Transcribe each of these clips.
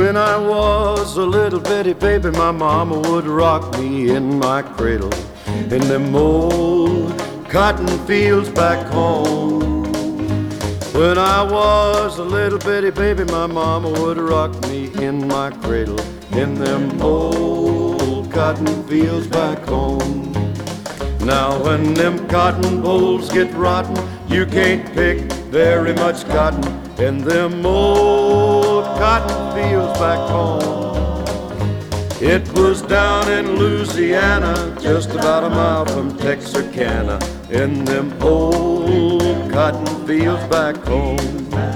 When I was a little bitty baby, my mama would rock me in my cradle in them old cotton fields back home. When I was a little bitty baby, my mama would rock me in my cradle in them old cotton fields back home. Now when them cotton bolls get rotten, you can't pick very much cotton in them old cotton fields back home. It was down in Louisiana, just about a mile from Texarkana, in them old cotton fields back home.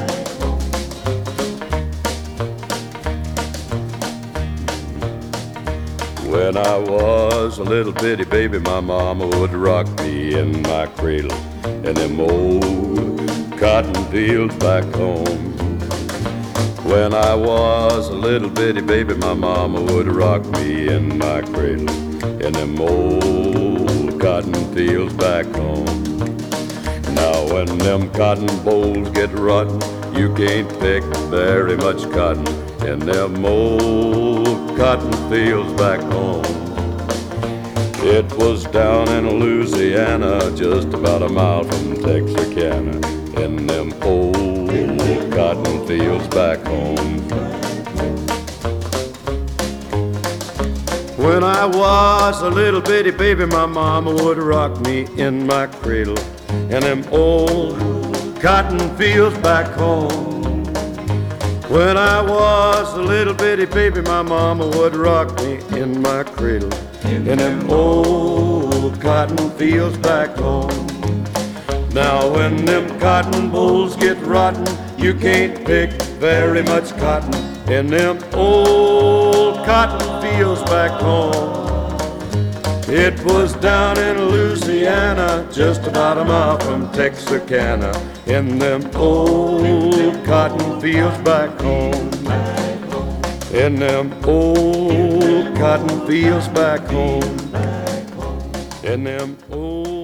When I was a little bitty baby, my mama would rock me in my cradle in them old cotton fields back home. When I was a little bitty baby, my mama would rock me in my cradle in them old cotton fields back home. Now when them cotton bolls get rotten, you can't pick very much cotton in them old cotton fields back home. It was down in Louisiana, just about a mile from Texarkana, in them old cotton fields back home. When I was a little bitty baby, my mama would rock me in my cradle in them old cotton fields back home. When I was a little bitty baby, my mama would rock me in my cradle in them old cotton fields back home. Now when them cotton bolls get rotten, you can't pick very much cotton in them old cotton fields back home. It was down in Louisiana, just about a mile from Texarkana, in them old cotton fields back home. In them old cotton fields back home. In them old